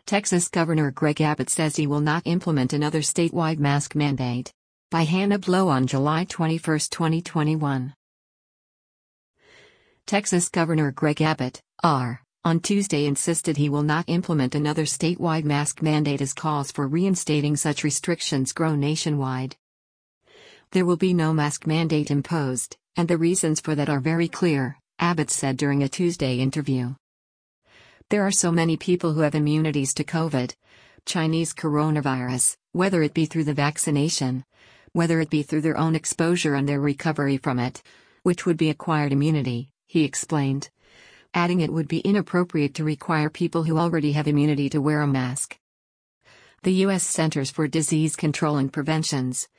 Texas Governor Greg Abbott says he will not implement another statewide mask mandate. By Hannah Blow on July 21, 2021. Texas Governor Greg Abbott, R., on Tuesday insisted he will not implement another statewide mask mandate as calls for reinstating such restrictions grow nationwide. There will be no mask mandate imposed, and the reasons for that are very clear, Abbott said during a Tuesday interview. There are so many people who have immunities to COVID, Chinese coronavirus, whether it be through the vaccination, whether it be through their own exposure and their recovery from it, which would be acquired immunity, he explained, adding it would be inappropriate to require people who already have immunity to wear a mask. The U.S. Centers for Disease Control and Prevention's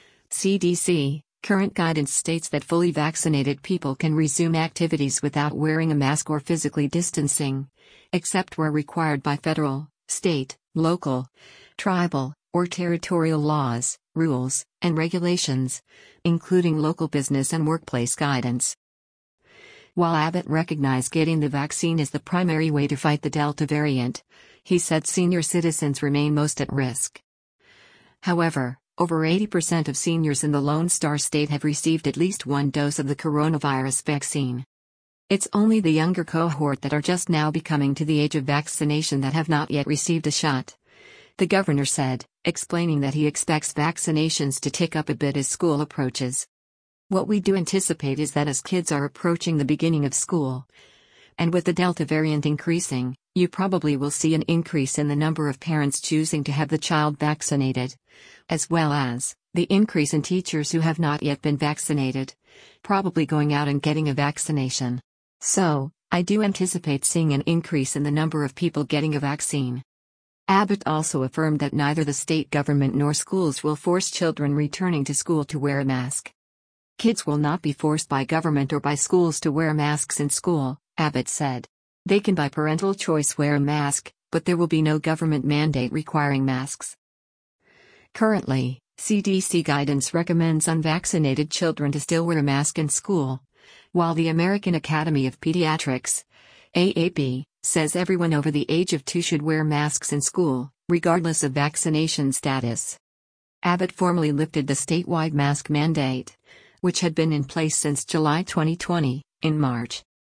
CDC current guidance states that fully vaccinated people can resume activities without wearing a mask or physically distancing, except where required by federal, state, local, tribal, or territorial laws, rules, and regulations, including local business and workplace guidance. While Abbott recognized getting the vaccine is the primary way to fight the Delta variant, he said senior citizens remain most at risk. However, over 80% of seniors in the Lone Star State have received at least one dose of the coronavirus vaccine. It's only the younger cohort that are just now becoming to the age of vaccination that have not yet received a shot, the governor said, explaining that he expects vaccinations to tick up a bit as school approaches. What we do anticipate is that as kids are approaching the beginning of school, and with the Delta variant increasing, you probably will see an increase in the number of parents choosing to have the child vaccinated, as well as the increase in teachers who have not yet been vaccinated, probably going out and getting a vaccination. So, I do anticipate seeing an increase in the number of people getting a vaccine. Abbott also affirmed that neither the state government nor schools will force children returning to school to wear a mask. Kids will not be forced by government or by schools to wear masks in school, Abbott said. They can by parental choice wear a mask, but there will be no government mandate requiring masks. Currently, CDC guidance recommends unvaccinated children to still wear a mask in school, while the American Academy of Pediatrics, AAP, says everyone over the age of 2 should wear masks in school, regardless of vaccination status. Abbott formally lifted the statewide mask mandate, which had been in place since July 2020, in March.